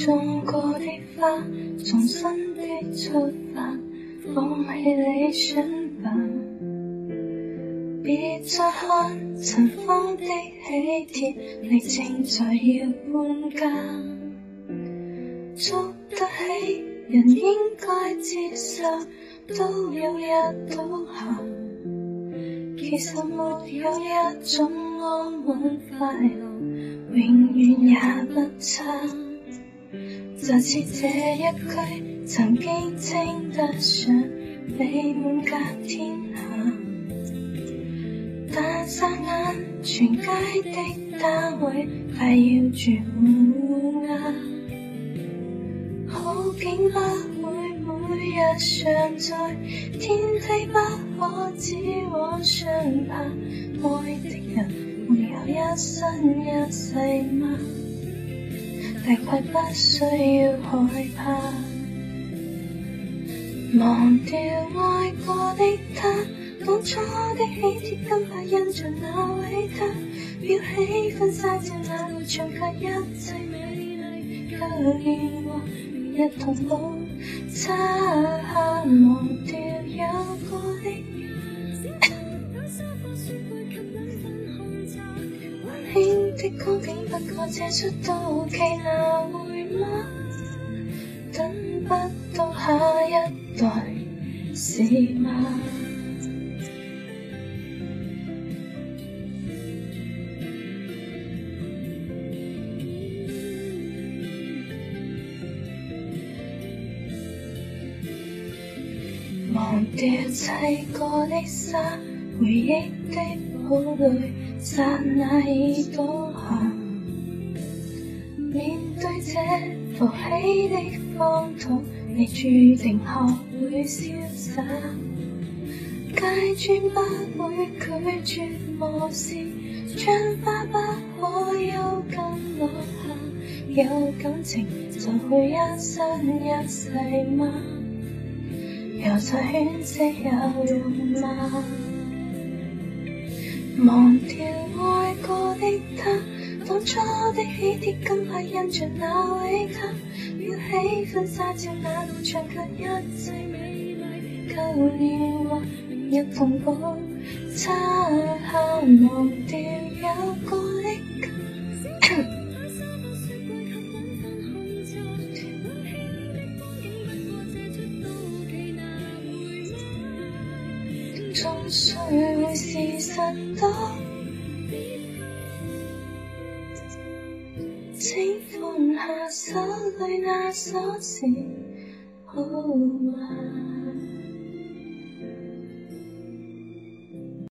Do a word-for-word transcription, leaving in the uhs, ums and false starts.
種過的花，重新的出發，放棄理想吧。別再看塵封的喜帖，你正在要搬家。捉得起人應該接受，都有日倒下。其實沒有一種安穩快樂，永遠也不差。就似這一區曾經稱得上美滿甲天下，但霎眼全街的單位快要住滿烏鴉。好景不會每日常在，天梯不可只往上爬。愛的人沒有一生一世嗎？大概不需要害怕。忘掉愛過的他，當初的喜帖今快印着那位他，裱起婚紗照那路上卻一切美麗舊年華，一同步擦下忘掉有過的溫馨的光景，不過這出到期哪會嗎？等不到下一代是嗎？忘掉砌過的沙，回憶的堡壘剎那已倒下。面對這浮起的荒土，你注定學會瀟灑。階磚不會拒絕磨蝕，將花不可幽禁落下。有感情就會一生一世嗎？又再惋惜有用嗎？忘掉愛過的他，當初的喜帖今快印着那位他，裱起婚紗照那路上卻一切美麗舊年華，一同步擦下忘掉有過的終須會是實多，請放下手裏那鎖匙好嗎？